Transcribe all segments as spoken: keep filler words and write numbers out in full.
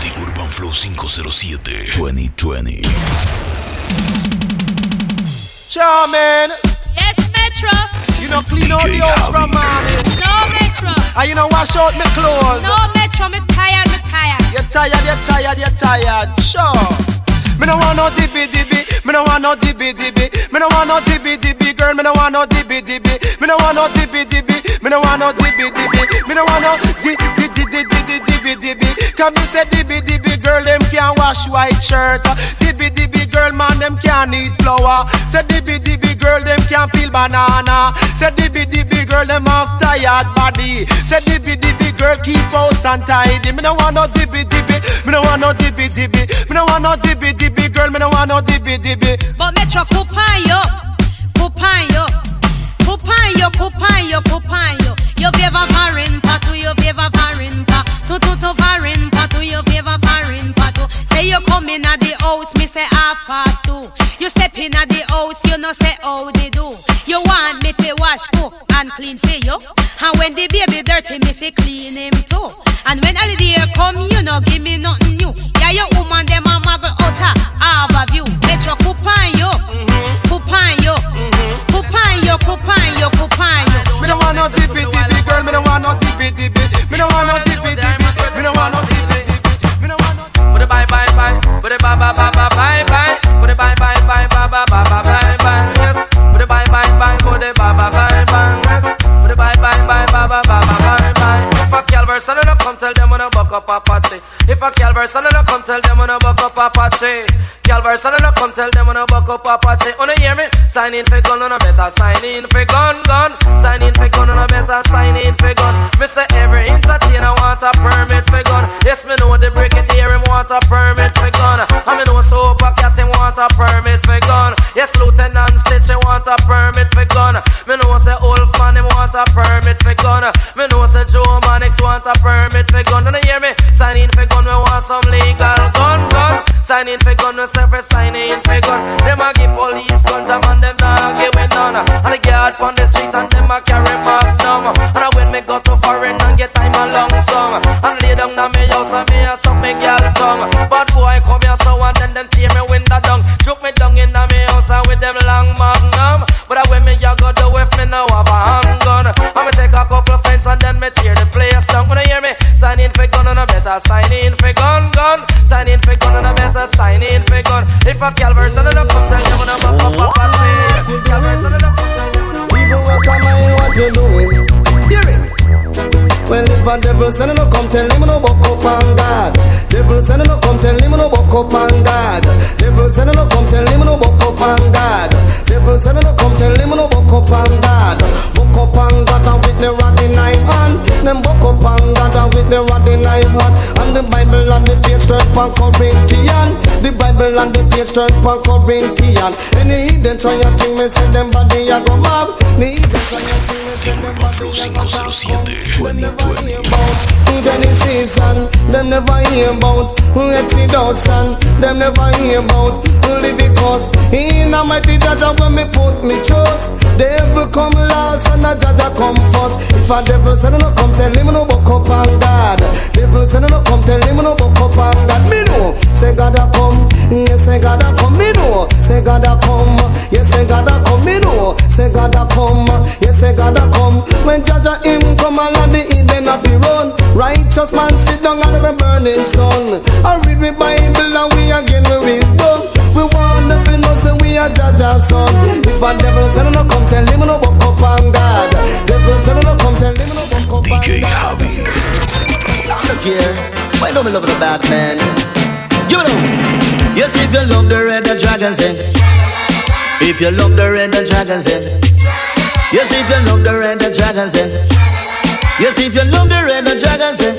The Urban Flow five oh seven twenty twenty. Charmin. Yes, Metro. You know clean out the house from morning. No, Metro. And you know wash out my clothes. No, Metro, me tired, me tired. You're tired, you're tired, you're tired. Sure. Me no want no dibby dibby. Me no want no dibby dibby. Me no want no dibby dibby, girl. Me no want no dibby dibby. Me no want no dibby dibby. Me no want no dibby dibby. Me no want no di di di di di di dibby dibby. Come me say dibby dibby, girl. Them can't wash white shirt. Dibby dibby, girl, man, them can't eat flour. Say dibby dibby, girl, them can't peel banana. Say dibby dibby, girl, them have tired body. Say dibby dibby, girl, keep house untidy. Me no want no dibby dibby. Me no want no dibby dibby. Me no want no dibby dibby, girl. Me no want no dibby dibby. But Metro, coupon yo, coupon yo, coupon yo, coupon yo, coupon yo. Yo favor varin patu, yo favor varin pa. Tu tu tu varin patu, yo favor varin patu. Say you come in at the house, me say half past two. You step in at the house, you know say how they do. You want me fi wash, cook and clean for you. And when the baby dirty, me fi clean him too. And when holiday come, you know give me nothing new. Yeah, your woman them a muggle out a have a view. Metro coupon yo, coupon yo, coupon yo, coupon yo, coupon yo. Me no want no dibby dibby, girl. Me no want no dibby dibby. Me no want no dibby dibby. Me no want no dibby dibby. Me no want no. Put it bye bye bye. Put it bye bye bye bye bye bye. Put it bye bye bye bye bye bye bye bye bye. Yes. Put it bye bye bye. Put it bye bye bye bye. Yes. Put it bye bye bye bye bye bye bye bye. If a Calvary son no come tell them when I buck up a party. If a Calvary son no come tell them when I buck up a party. Calvary son no come tell them when I buck up a party. Wanna hear me? Sign in for gun, on a better sign in for gun, gun. Sign in for gun, on a better sign in for gun. Me say every entertainer want a permit for gun. Yes, me know the break it here, him want a permit for gun. And me know Sober Cat him want a permit for gun. Yes, Lieutenant Stitch him want a permit for gun. Me know say Wolfman him want a permit for gun. Me know say Joe Mannix want a permit for gun. Don't you hear me? Sign in for gun, we want some legal gun, gun. Sign in for gun, we say for sign in for gun. Them a give police guns, and man them not give it none. And the guard on the street and them a carry magnum. And when me go to foreign and get time a long song, and lay down na me house and me a suck me girl tongue. But boy come here so and then them tear me window down, choke me down in na me house and with them long magnum. But when me a go do if me now have a handgun, and me take a couple friends and then me tear the place down. When you hear me? Sign in for gun and a better sign in for gun, gun. Sign in for gun and a better sign in for gun. If a Calvary son no come tell them when I'm up up up and say Calvary son no come tell them when I'm up. Even what am I, what you doing? Hear it. Well, if a devil son no come tell him no buck up on God. Devil son no come tell him no buck up on God. Devil son no come tell him no buck up on God. Devil son no come tell him no buck up on God. Buck up on God and with the rod in nine hand. Them buck up on God and with the rod in nine hand. And the Bible on the page turn from Corinthian. The Bible on the page turn from Corinthian. Any hidden try a thing me say them body a go mob. The hidden try a thing me say them body a go mob. five oh seven twenty twenty. Jenny season, them never hear about. Let's Dawson, them never hear about. Livy Coast, in a mighty Jaja when me put me trust. Devil come last and a Jaja come first. If a devil say no come tell him no buck up on God. Devil say no come tell him no buck up on God. Me know, say God a come, yes say God a come. Me know, say God a come, yes say God a come. Me know, say God a come, yes say God a come. When Jaja him come along the Eden of the run. Righteous man sit down under the burning sun. I read the Bible and we again we wisdom. We want to know say we are Jaja's son. If a devil say no come tell him no buck up on God. Devil say no come tell him no buck up on God. D J Javi. Look here, why don't we love the Batman? You know, yes if you love the red the dragon say. If you love the red the dragon say. Yes if you love the red the dragon say. Yes, if you love the red the dragon say.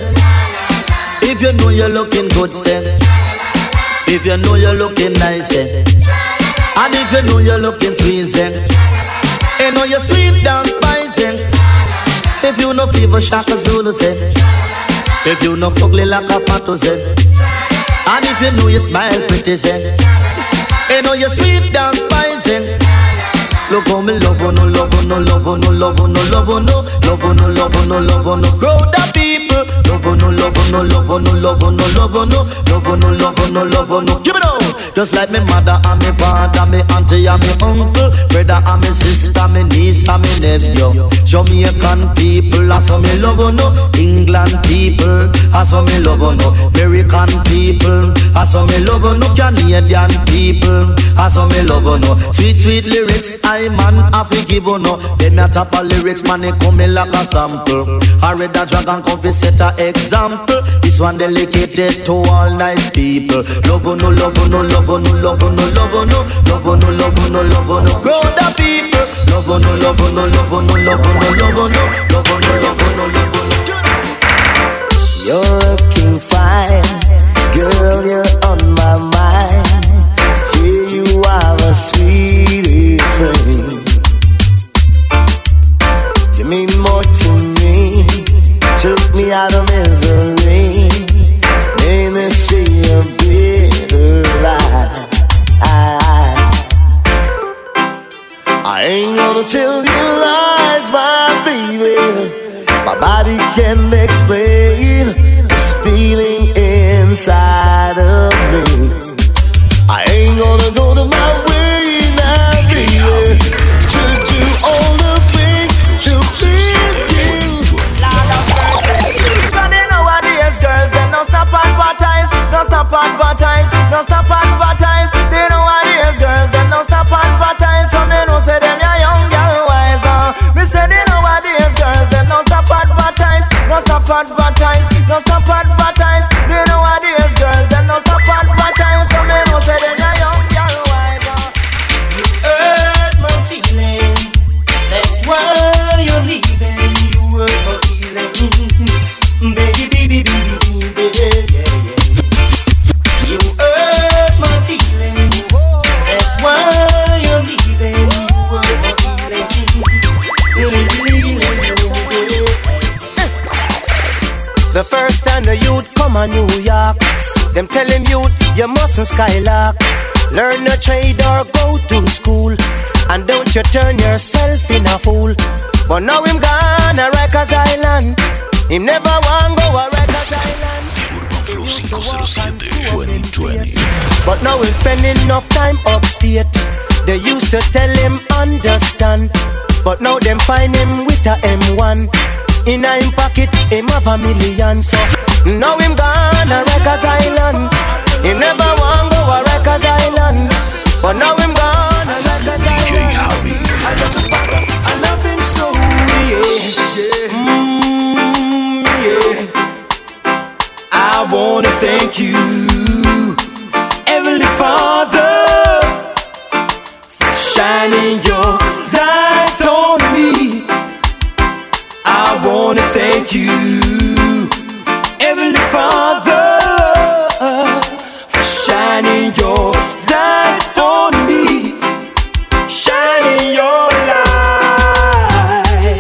If you know you're looking good say. If you know you're looking nice say. And if you know you're looking sweet say. You know you're sweet down spicy. If you know fever Shaka Zulu say. If you know ugly like a pato say. And if you know you smile pretty say. You know you're sweet down spicy. Look how me love you, no love you, no love you, no love you, no love you, no love you, no love you, no love you, no crowd of people. Love you, no love you, no no, love no, love no, love no, love no, love no, love no. Give it up. Just like me mother and me father, me auntie and me uncle, brother and me sister, me niece and me nephew. Jamaican people, I saw me love no. England people, I saw me love no. American people, I saw me love no. Canadian people, I saw me love no. Sweet sweet lyrics, I man have to give no. Them a top of lyrics, man they come in like a sample. I read a dragon come to set a example. This one dedicated to all nice people. Love no, love no, love no, love no, love no, love no, love no, love no. Grow the people. Love no, love no, love no, love no, love no, love no, love no, love no. You're looking fine, girl. You're on my mind. Yeah, you are the sweetest thing. You mean more to me. Took me out of misery. Made me see a bitter ride. I ain't gonna tell you lies, my baby. My body can't explain this feeling inside of me. I ain't gonna go to my way now, baby. To do all the things to please you. Cause they nowadays girls, they don't stop advertise, don't stop advertise, don't stop advertise. They nowadays girls, they don't stop advertise. So they don't say them ya young girl wise. uh. Me say they nowadays girls, they don't stop advertise, don't stop advertise, don't stop advertise. They nowadays girls, they don't stop advertise. So they don't say them ya young girl wise. uh. You hurt my feelings, that's why you're leaving. You hurt my feelings, baby, baby, baby, baby, yeah, yeah. You hurt my feelings, that's why you're leaving. You hurt my feelings. The first time the youth come a New York, them tell him youth, you mustn't skylark. Learn a trade or go to school, and don't you turn yourself in a fool. But now him gone a Rikers Island, him never want go a Rikers Island. Urban Flow five oh seven twenty twenty. But now he's spending enough time upstate. They used to tell him understand, but now them find him with a M one. In a him pocket, him have a million. So now him gone a Rikers Island. He never want go a Rikers Island, but now him gone a Rikers D J Island. Harry. I love him, I love him so, yeah, mm, yeah. I wanna thank you, Heavenly Father, for shining your light on me. I wanna thank you, Heavenly Father, for shining your light on me, shining your light,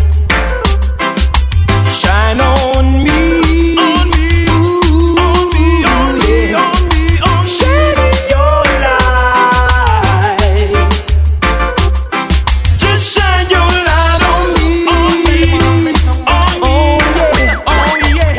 shine on me, on me, on me, on me, on me, on me, shining your light, just shine your light on me, on me, on me, oh yeah, oh yeah.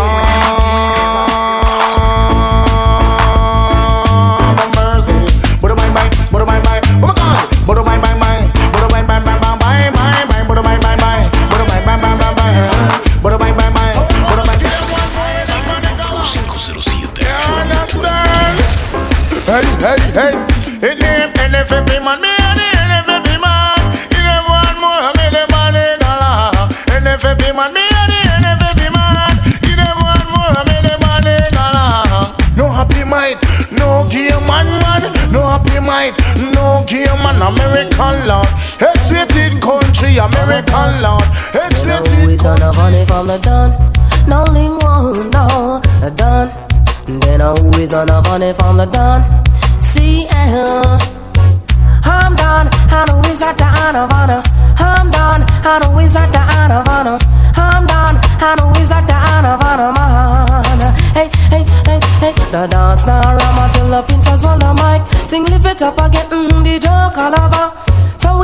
Hey, hey, hey. It name N F F man, me and the N F F man. You never want more, me the man in Allah. N F F man, me and the N F F man. You never want more, me the man in Allah. No happy mind, no game man, man. No happy mind, no game man. American Lord, X-rated country, American Lord, X-rated. Always on a money from the done. No link one, no, the done. Then I always on a money from the done. C L. I'm done, and always at the honor of honor. I'm done, and always at the honor of honor. I'm done, and always at the honor of honor, man. Hey, hey, hey, hey. The dance now ram until the pincers roll the mic. Sing lift it up again, mm, the joke all over. So we have a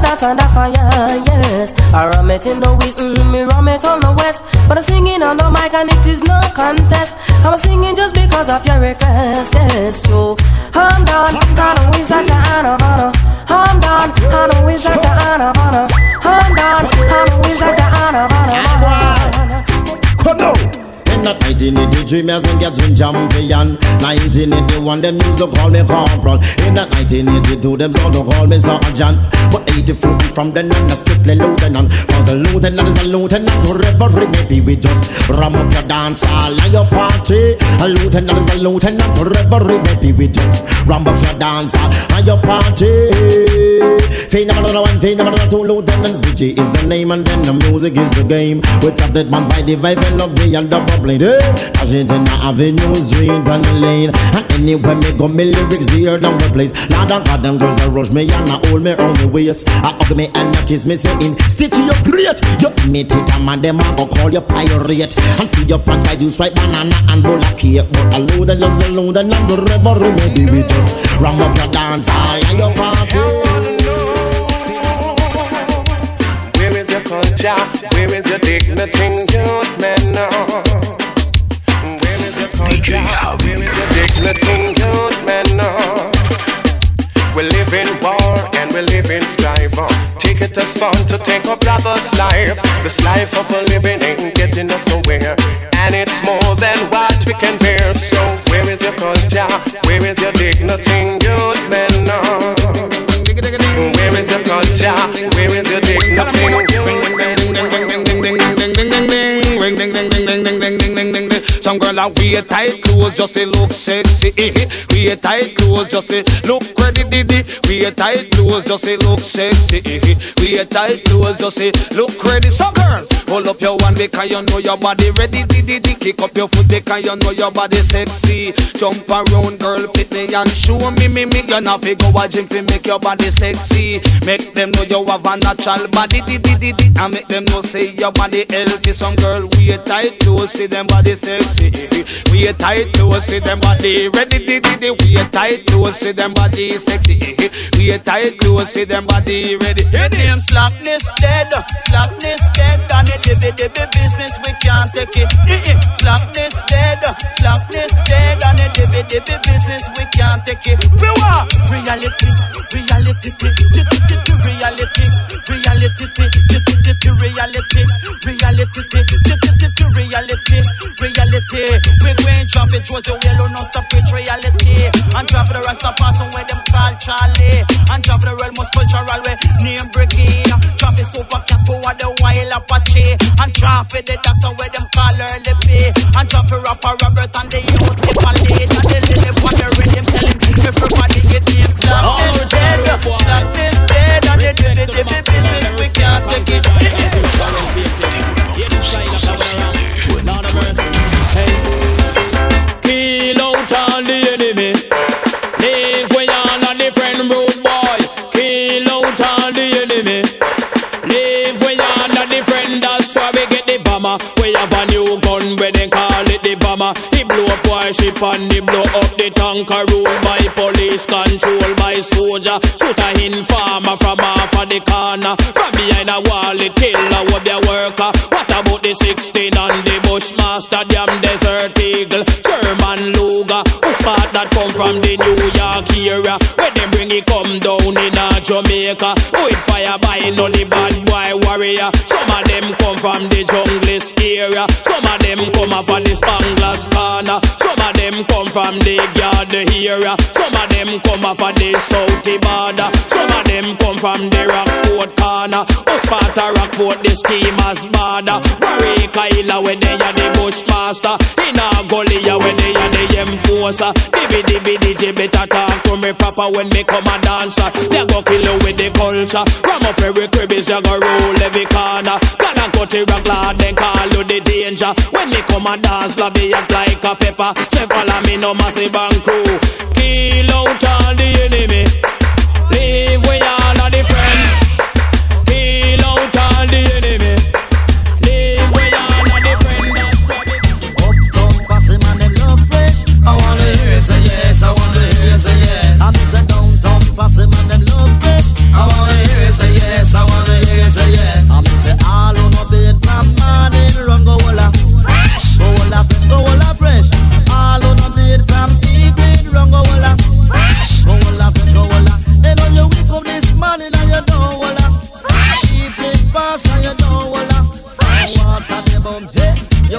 that's under fire, yes. I ram it in the west, mm, me ram it on the west. But I'm singing on the mic and it is no contest. I'm singing just because of your request, yes, true. I'm done, I know it's like the honor, honor. I'm done, I know it's like the honor, honor. I'm done, I know it's like the honor, honor. Come on. In that nineteen eighty-three, me sing get in champion. nineteen eighty-one, them used to call me corporal. In that nineteen eighty-two, them used to call me sergeant. But eighty-four, from then on, I strictly lieutenant. For the lieutenant is a lieutenant, whoever maybe we just ram up your dance hall and your party. A lieutenant is a lieutenant, whoever maybe we just ram up your dance hall and your party. Fee number one, fee number two, lieutenants. D J is the name and then the music is the game. We tap that man by the vibe and love me and the bubble. Dash it in the avenue, street and the lane. And anywhere me go, me lyrics there down the place. Lord and God, them girls a rush me and I hold me on the waist. I hug me and I kiss me saying, Stitch you great. You imitate a man, them a go call you pirate. And feed your pants by juice, right banana and bowl of cake. But alone and just alone and the river, maybe we just ram up your dance hall and your party. Where is your culture? Where is your dignity, youth men now? D J Javi. Where is your dignity, youth men now? We live in war and we live in strife. Take it as fun to take a brother's life. This life of a living ain't getting us nowhere, and it's more than what we can bear. So where is your culture? Where is your dignity, youth men now? Where is your culture? Where is your dignity? Some girl a wear tight clothes just to look sexy. Wear tight clothes just to look ready. Wear tight clothes just to look sexy. Wear tight clothes just to look ready. So girl, hold up your one because you know your body ready. Kick up your foot because you know your body sexy. Jump around, girl, pit me and show me me me. You know fi go a gym fi make your body sexy. Make them know you have a natural body. And make them know say your body healthy. Some girl wear tight clothes, see them body sexy. We are tight to see them body ready. We are tight to see them body sexy. We are tight to see them body ready. Your name slackness dead, slackness dead. And it dibby dibby business we can't take it. Slackness dead, slackness dead. And it dibby dibby business we can't take it. We want reality, reality, reality, reality, reality, reality, reality, reality. We go and drop it, was a yellow, no stop with reality. And drop the rest of us where them call Charlie. And drop the real most cultural way, name Bricky. Drop it super cat for the wild Apache. And drop it the doctor where them call Early P. And drop it rapper Robert and the youth, the palette. And the lily on the rhythm telling everybody get him. Slap this dead, slap this dead. And the dibby dibby business we can't take it. Kill out all the enemy. Live we all a different road boy. Kill out all the enemy. Live we all a different. That's why we get the bomber. We have a new gun where they call it the bomber. He blow up warship and he blow up the tanker. Ruled by police, controlled by soldier. Shoot a informer from off of the corner. From behind a wall, it kill a what their worker. What about the sixteen and the Bushmaster, damn Desert Eagle, German Luger, who smart that come from the New York area. When they bring it come down in a Jamaica, with fire by no the bad boy warrior. Some of them come from the junglist area. Some of them come off of the Spanglers corner. Some of them come from the Garden area. Some of them come off of the Southie border. Some of them come from the Rockford corner. Sparta Rockford, the schemers border. Warwick Island when they are the Bushmaster. In a gully when they are the enforcer. Dibby dibby D J better talk to me proper when me come a dancer. They go kill you with the culture. Ram up every cribbies, they go roll every corner. Can I cut the rock lad, then call you the danger. When me come a dance, lobby act like a pepper. Say follow me no massive and crew. Kill out all the enemy. Leave we all are the friends. Kill out all the enemy. Leave we all are the friends. Uptown Posse man, them love fresh. I wanna hear you say yes, I wanna hear you say yes. I'm in downtown Posse man, them love fresh. I wanna hear you say yes.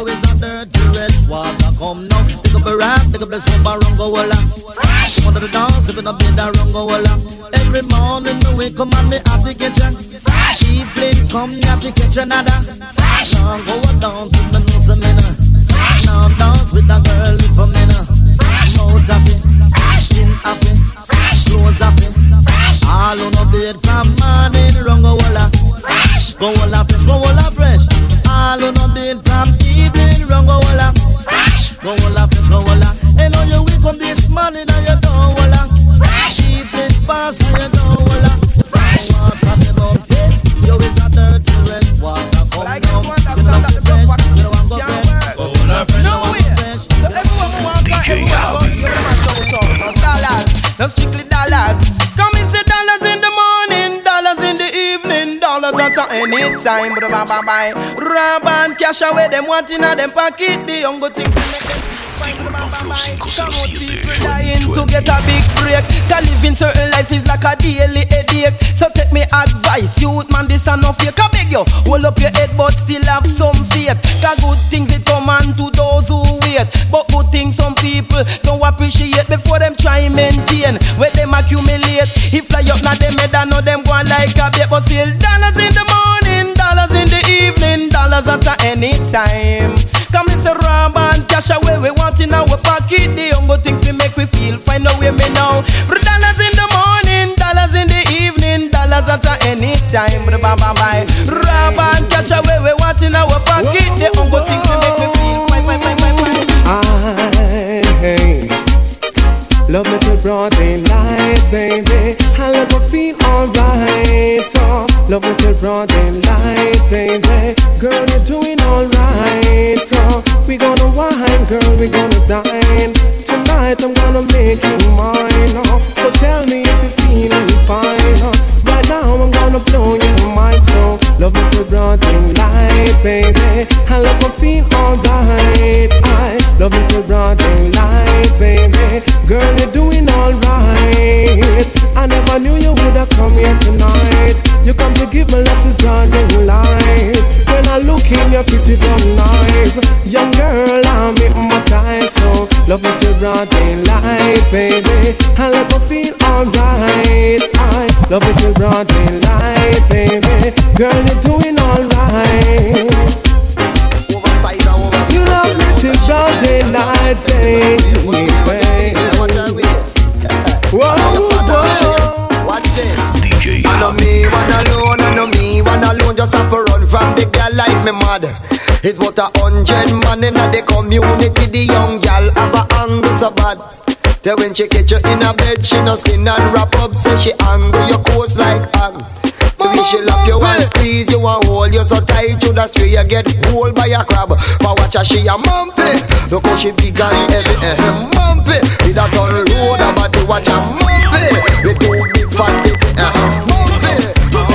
Yo, it's a dirty red water. Come now, pick up a rap, pick up the soap and run go walla. Fresh. Come to the dance, if you not bed and run go walla. Every morning me wake up and me have to get you. Fresh. Evening come, you have to catch another. Fresh. Now go a dance with the nose of me now. Fresh. Now dance with a girl if I'm in her. Fresh. Mouth happy, fresh. Skin happy, fresh. Clothes happy, fresh. All on a bed from morning run go walla. Fresh. Go walla fresh, go walla fresh. All on a bed from evening run go walla. Fresh. Go walla fresh, go walla. And now you wake up this morning and you don't walla. Fresh. Evening pass and you don't walla. Fresh. What have you done? You is a dirty red water. Come down. You don't get fresh. You don't go fresh. Go walla fresh, go walla fresh. So everyone who wants to D J Javi. dollars, no strictly dollars. Come and say dollars in the morning, dollars in the evening, dollars at any time. Rob and cash away them what in a them pocket. The young go think to make them Urban Flow five oh seven trying to get a big break. Cause living certain life is like a daily headache. So take me advice, youth man, this a no fake. I beg you, hold up your head but still have some faith. Cause good things it come on to those who wait. But good things some people don't appreciate before them try maintain. When them accumulate, if fly up now them head and know them going like a bait. But still dollars in the morning, dollars in the evening, dollars at any time. Come Mister Rob and cash away, we want in our pocket. The young things we make we feel find a way me now. Dollars in the morning, dollars in the evening, dollars at any time. Bye bye bye. Rob and cash away, we want in our pocket. The young things we make we feel find find find find find. I love me till broad daylight, baby. I love me feel alright. Oh, love me till broad daylight, baby. Girl, you're doing alright. Oh, we gonna wine, girl, we gonna dine. Tonight I'm gonna make you mine. Oh, so tell me if you're feeling fine. Oh, right now I'm gonna blow your mind. So love me till broad daylight, baby. I love me feel alright. I love me till broad daylight, baby. Girl, you're doing alright. I never knew you would have come here tonight. You come to give me love to broad daylight. When I look in your pretty dumb eyes, young girl, I'm hypnotized. So love me till broad daylight, baby. I let me feel alright. I love me till broad daylight, baby. Girl, you're doing alright. You love me till broad daylight, baby. Whoa, whoa. Watch this. D J I know me one alone, I know me one alone. Just have to run from the girl like me mad. It's about a hundred man in the community. The young girl have a angle so bad. Say when she catch you in a bed, she no skin and wrap up. Say she angle your coats like hang. The way she love you and squeeze you and hold you so tight to the street you get pulled by a crab. But watch her, she a mumpy. Look how she big and heavy, eh, mumpy. With a tall road, but you watch her mumpy. With two big fat titty, eh, mumpy.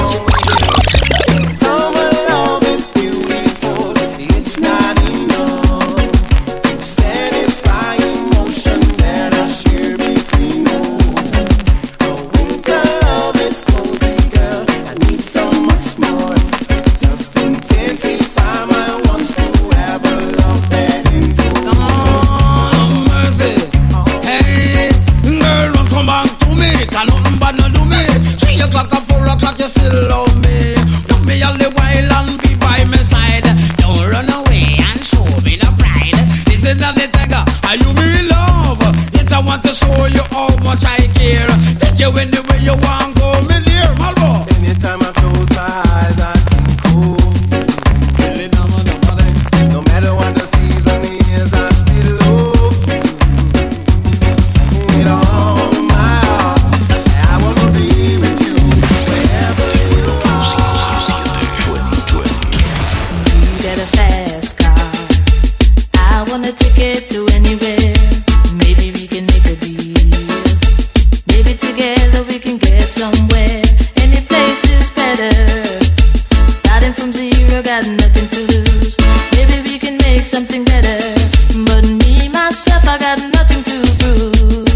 Summer love is beautiful. It's not enough. It's satisfying emotion that I share between us. The winter love is cozy, girl. I need so much more. Just intensify my wants to have a love that endures. Come on, mercy. Hey, girl, don't come back to me. Can nothing bad no do me. Three o'clock or four o'clock, you still love me. Love me all the while and be by my side. Don't run away and show me the pride. This is not the tiger, are you me love? Yes, I want to show you how much I care. Take you anywhere you want, go me dear, Malvo. Anytime I close my eyes, I think of you. No matter what the season is, I still love you. With all my heart, I wanna be with you forever. Urban Flow five oh seven twenty twenty. You get a fast car. I want a ticket to anywhere. Maybe we can make a deal. Maybe together we can get somewhere. Any place is better. Starting from zero, got nothing to lose. Maybe we can make something better. But me, myself, I got nothing to prove.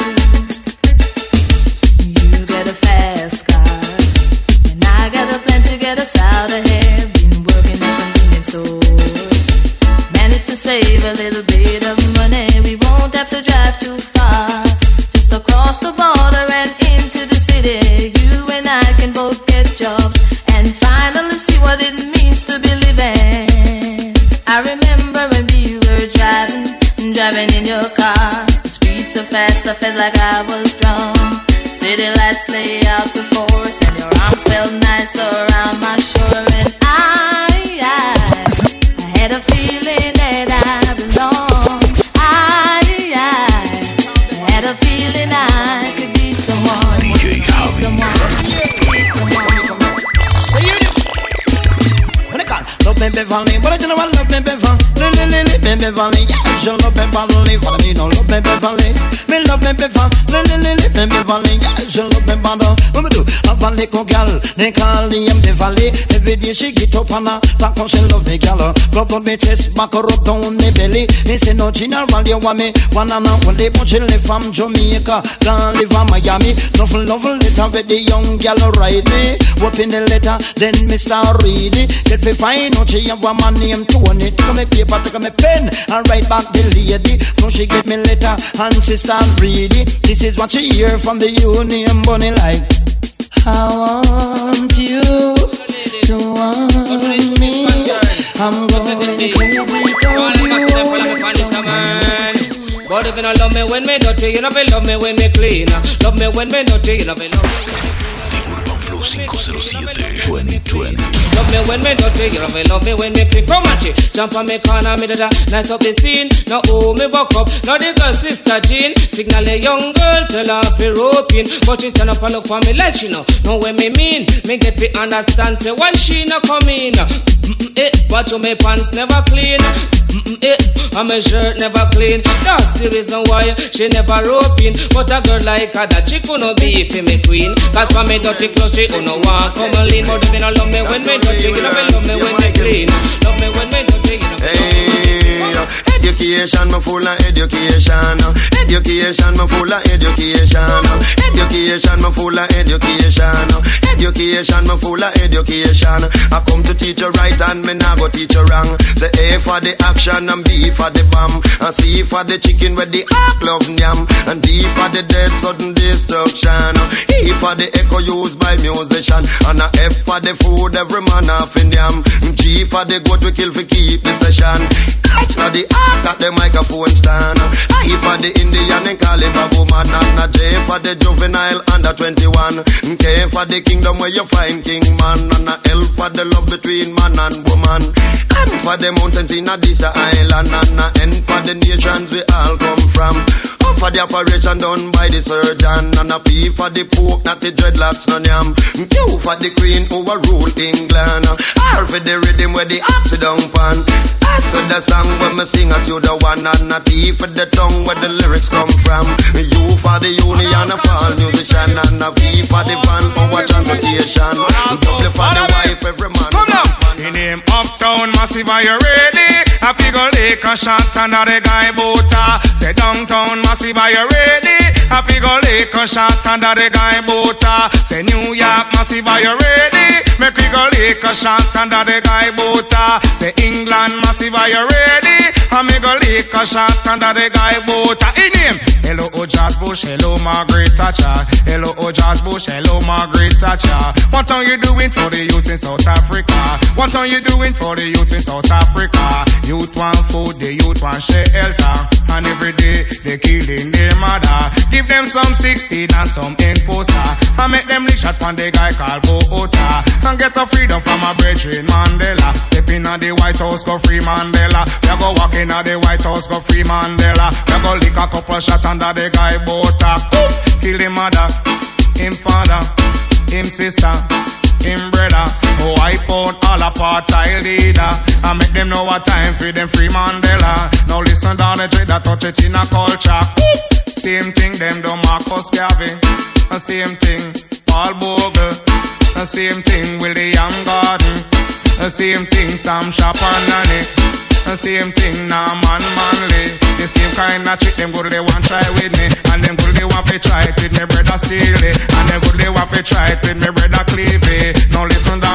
You get a fast car, and I got a plan to get us out of here. Been working at convenience stores. Man, to save a little bit of money. We won't have to drive too far, just across the border and into the city. You and I can both get jobs and finally see what it means to be living. I remember when we were driving, driving in your car. The speed so fast I felt like I was drunk. City lights lay out before us and your arms felt nice around my shoulder. And I, I, I had a feeling that I belonged. I, I, I had a feeling I could be someone. D J Javi. Be someone. So you this. When I call love me Beverly, what I do know I love me Beverly. Lily, Lily, baby Beverly, yeah, you love me Beverly. What I mean, no love me Beverly. Me love me Beverly, Lily, Lily, baby Beverly, yeah, you love me Beverly. What me do? Have a little girl, they call him Beverly. Every day she get up on her back, she love me girl. Rub on me chest, back her up down me belly. He say no general, you want me one and one day, but she live from Jamaica, gone live from Miami. Nothing love letter with the young girl ride me. Open the letter, then me start reading. Get fi find out she have a man named Tony. Take me paper, take me pen, and write back the lady. Now she get me letter and she start reading. This is what she hear from the Union Bunny like. I want you to want me. I'm going crazy cause you listen. But if you don't love me when me dirty, you don't love me when me clean. Love me when me dirty, you don't love me. Urban Flow five oh siete twenty twenty. Love me when me dirty, you don't love me when me clean. Come on, jump on me corner, me da nice up the scene. Now oh me buck up, now the girl sister Jean signal a young girl, tell her fi rope in, but she stand up and look for me like she know. Know what me mean? Me get to understand, say why she not come in. Mm-mm, eh, but to me pants never clean. Mm-mm, eh, and my shirt never clean. That's the reason why she never rope in. But a girl like her, that she couldn't be for me queen. Cause for me dirty clothes, she don't want come and lean. But if you don't love me when me dirty, you don't love me when me clean. Love me when me dirty, you don't love me. Education, me full of education. Education, me full of education. Education, me full of education. Education, me full of education. I come to teach you right and me nah go teach you wrong. Say A for the action and B for the bomb, and C for the chicken with the hot love yam, and D for the dead sudden destruction. E for the echo used by musician, and a F for the food every man off in yam. G for the goat we kill for keep the session. H for the art at the microphone stand. I for the Indian and call him a woman, and a J for the juvenile under twenty-one. K for the kingdom where you find king man, and a L for the love between man and woman. M for the mountains in a this island, and a N for the nations we all come from. O for the operation done by the surgeon, and a P for the pope not the dreadlocks none yam. Q for the queen overrule England. R for the rhythm where the oxy down pan. S for the song when me sing as you the one, and a T for the tongue where the lyrics come from. U for the union of all musician, and a V for the van our transportation. W for the wife every man. Come on. In him uptown massive, are you ready? I figure Lake a shot and the guy boata. Say downtown massive, are you ready? I figure Lake a shot and the guy boata. Say New York massive, are you ready? Make we go Lake a shot and the guy boata. Say England massive, are you ready? I me go Lake a shot and the guy boata. In him, hello oh George Bush, hello Margaret Thatcher. Hello oh George Bush, hello Margaret Thatcher. What are you doing for the youth in South Africa? What are you doing for the youth in South Africa? Youth want food, the youth want shelter, and every day they killing their mother. Give them some sixteen and some enforcer, and make them lick shot on the guy called Boota, and get a freedom from a brethren Mandela. Step in at the White House, go free Mandela. We go walk in at the White House, go free Mandela. We go lick a couple shot under the guy Boota. Kill him mother, him father, him sister, him brother. Oh, wipe out all apartheid leader, and make them know what time for them free Mandela. Now listen down the dread that touch it in a culture. Same thing them do Marcus Garvey, and same thing Paul Bogle, and same thing William Gordon, and same thing Sam Shapanani, and same thing Norman Manley. The same kind of trick them good they want try with me, and them good they want to try it with me brother Steely, and them good they want to try it with me brother Clevey. Now listen down the dread that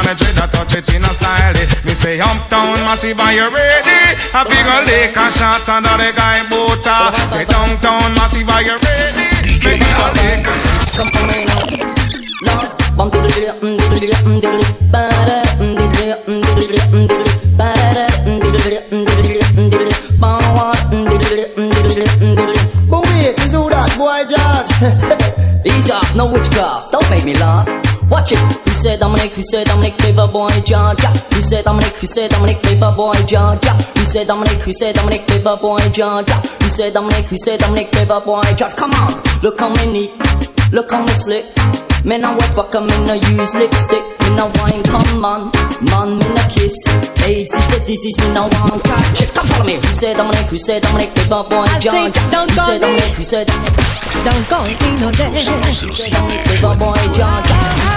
touch it in a style. Me say uptown massive, are you ready? I feel go lick a shot under the guy boat. Say downtown massive, are you ready? Make me go lick a shot. Come for me now. Bum diddle diddle diddle diddle ba-da diddle diddle diddle ba-da diddle diddle diddle ba-wa diddle diddle diddle. But wait, is who that boy George? Ease off, no witchcraft. Don't make me laugh. Watch it. Who said Dominic? Who said Dominic? Flavor boy George. Who said Dominic? Who said Dominic? Flavor boy George. Who said Dominic? Who said Dominic? Flavor boy George. Who said Dominic? Who said Dominic? Flavor boy George. Come on, look how me neat, look how me slick. Me no work fuck, me no use lipstick. Me no wine, come on, man, me no kiss. AIDS is a disease, me no want catch it. Come follow me. Who said Dominic? Who said Dominic? Flavor boy George. Who said Dominic? Who said don't go see no day. Flavor boy George.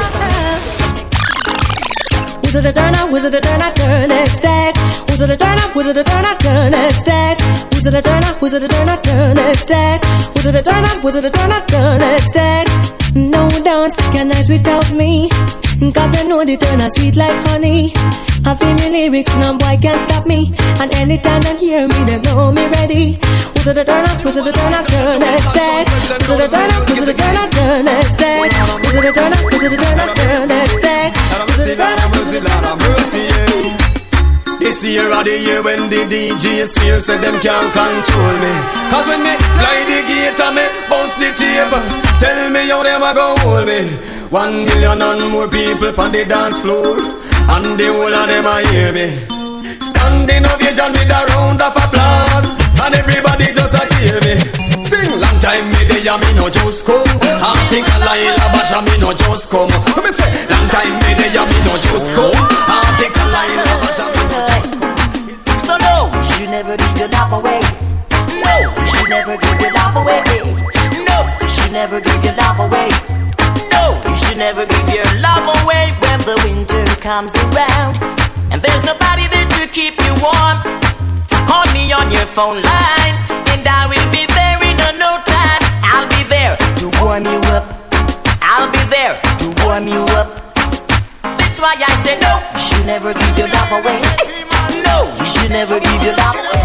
Who's it a turn up? Who's it a turn up? Turn it stack. Who's it a turn up? Who's it a turn up? Turn it stack. Who's it a turn up? Who's it a turn up? Turn it stack. Who's it a turn up? Who's it a turn up? Turn it stack. No dance can nice without me, cause I know the turn are sweet like honey. I feel me lyrics, no boy can't stop me. And anytime they hear me, they know me ready. Who's it a turn up? Who's it a turn up? Turn it stack. Who's it a turn up? Who's it a turn up? Turn it stack. Who's it a turn up? Who's it a turn up? Turn it stack. Who's it a turn up? Who's it a turn up? Mercy, yeah. This year of the year when the D Js feel so them can't control me. Cause when me fly the gate and me bounce the table, tell me how them a go hold me. One million and more people on the dance floor, and the whole of them a hear me. Standing ovation with a round of applause, and everybody just a cheer me. Sing long time me dey and me no just come. I think a Laila Basha me no just come. Me say long time me dey and me no just come. I think a Laila Basha me no just come. So no, you should never give your love away. No, you should never give your love away. No, you should never give your love away. No, you should never give your love away when the winter comes around and there's nobody there to keep you warm. Call me on your phone line and I will be there in a no time. I'll be there to warm you up. I'll be there to warm you up. That's why I say no, you should never give your love away. No, you should never give your love away.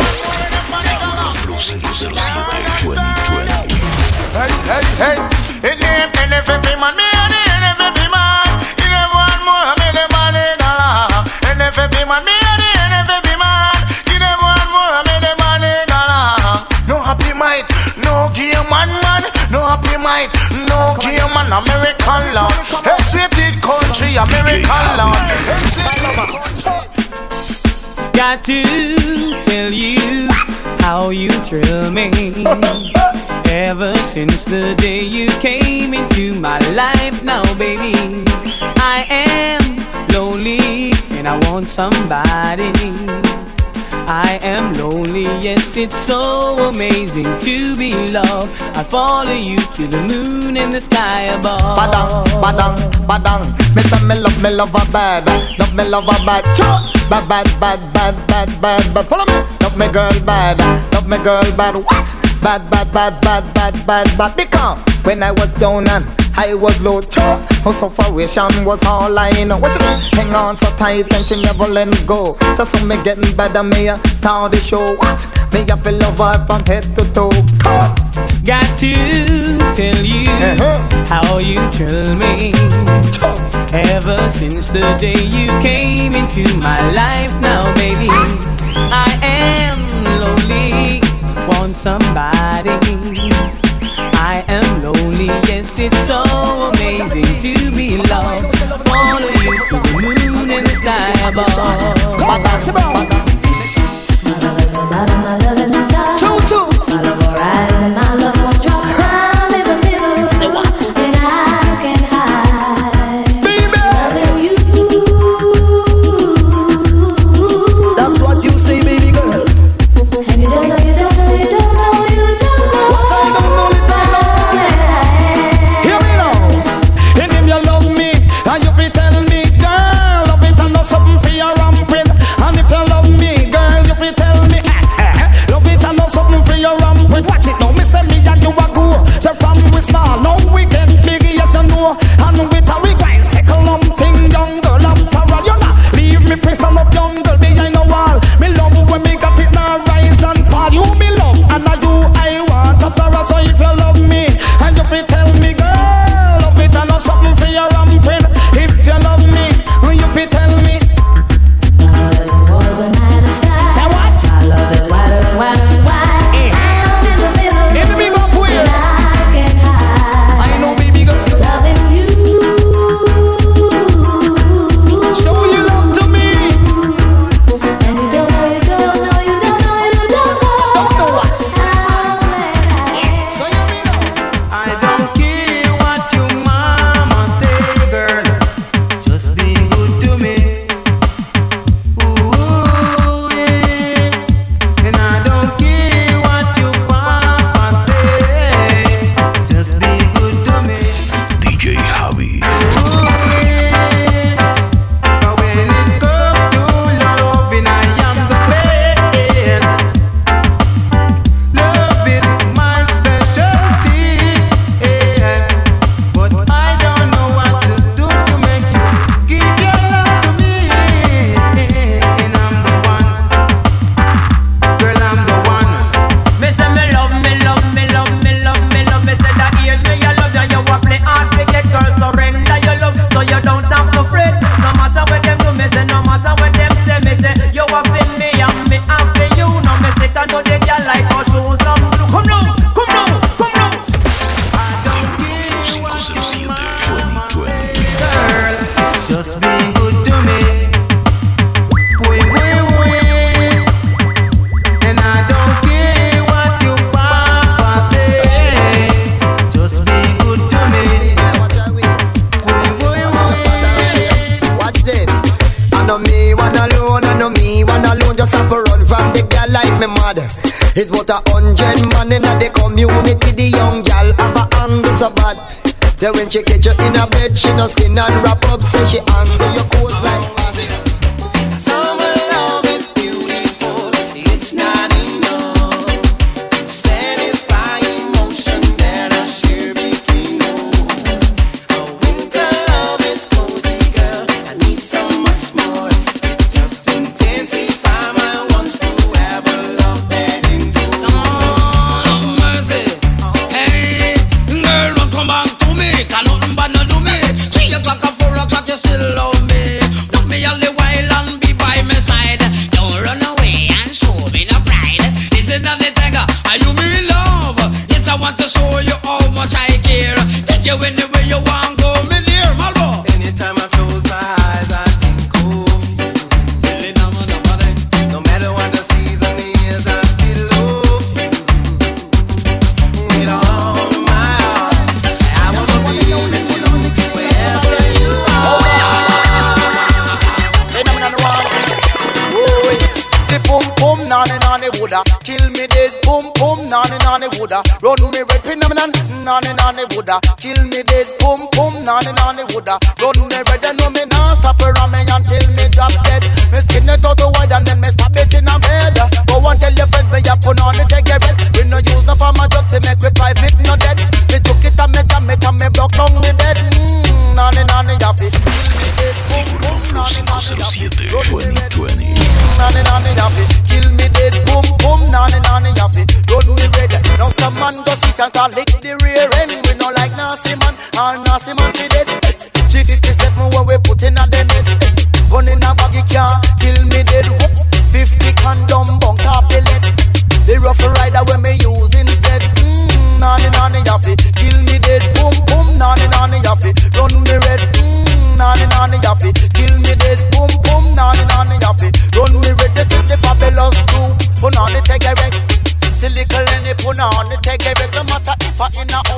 Flow cinco cero siete twenty twenty. Hey, hey, hey. It ain't N F P man, me and the N F P man. You never want more, me the man in a la. N F P man, me and the N F P man. You never want more, me the man in a la. No happy mind, no game man man. No happy mind, no game man. American land, X-rated country, American land. Got to tell you how you thrill me. Ever since the day you came into my life, now baby, I am lonely and I want somebody. I am lonely, yes, it's so amazing to be loved. I follow you to the moon and the sky above. Badang, badang, badang. Me say me love, me love her bad. Love me love her bad. Bad, bad, bad, bad, bad, bad, bad. Follow me. Love me girl bad. Love me girl bad. What? Bad, bad, bad, bad, bad, bad, bad. Because when I was down and I was low, cho, her sufferation was all I know. What she do? Hang on so tight and she never let me go. So soon me getting better, me a start the show. What? Me a feel love her from head to toe. Come on. Got to tell you uh-huh. how you thrill me. Ever since the day you came into my life, now baby, I am lonely, want somebody. I am lonely, yes, it's so amazing to be loved. Follow you to the moon and the sky above. My love is a bottom, my love is a top. My love will rise and my love will drop. I'm in the middle, so what? And I can hide. Baby, loving you. That's what you say, baby girl. And you don't know, you don't know, you don't know, you don't know. What I don't know, it I know. Hear me now. And if you love me, and you fi tell me, girl, love it and not something for your ramping. And if you love me, girl, you fi tell me, eh, eh, love it and not something. It's about a hundred man in the community. The young gal have a angle so bad. So when she catch you in a bed, she no skin and wrap up. Say she angle your clothes like summer love is beautiful. It's not enough to satisfy emotion that I share between us. A winter love is cozy, girl. I need so much more. It just intensify my wants to have a love that endures. Oh, mercy. Hey, girl, don't come back to me. Can nothing but not do me. Three o'clock or four o'clock, you still love me. Don't me all the while and be by my side. Don't run away and show me no pride. This is not the thing, are you me love? Yes, I want to show you how much I care. Take you anywhere you want, go me near, Malvo. Anytime I close my eyes, I think of you. Feeling I'm on the body. No matter what the season is, I still love you. With all my heart, I wanna be with you wherever you are. Say no, no, no, oh, say boom, boom, nani, nani, woulda kill me dead. Boom, boom, nani, nani, woulda run me red phenomenon. Nani, nani, woulda kill me dead. Boom, boom, nani, nani, woulda run me red. And no me nah stop around me until me drop dead. Me skin it out the wide and then me stab it in a bed. Go and tell your friends me a put on it take your red. We no use no for my drug to make me private no dead. Me took it and me jam it and me block down me bed. Mm, nani, nani, yafi Tiburón Flow cinco cero siete veinte veinte. nani nani yafi, kill me dead, boom boom, nani nani yafi, run me red. Now some man go switch and start lick the rear end. We no like Nasty man, and Nasty man fi dead. G fifty-seven where we put in a them head. Gun in a baggy car, kill me dead. Fifty condom bunk off the lead. The rough rider when me use instead. Mm, nani nani yafi, kill me dead, boom boom, nani nani yafi, run me red. Mm, nani nani yafi, kill me dead, boom boom, nani nani yafi, run me red. This is the fabulous group, put on the take a wreck. Silicon and put on the take a wreck. No matter if I in a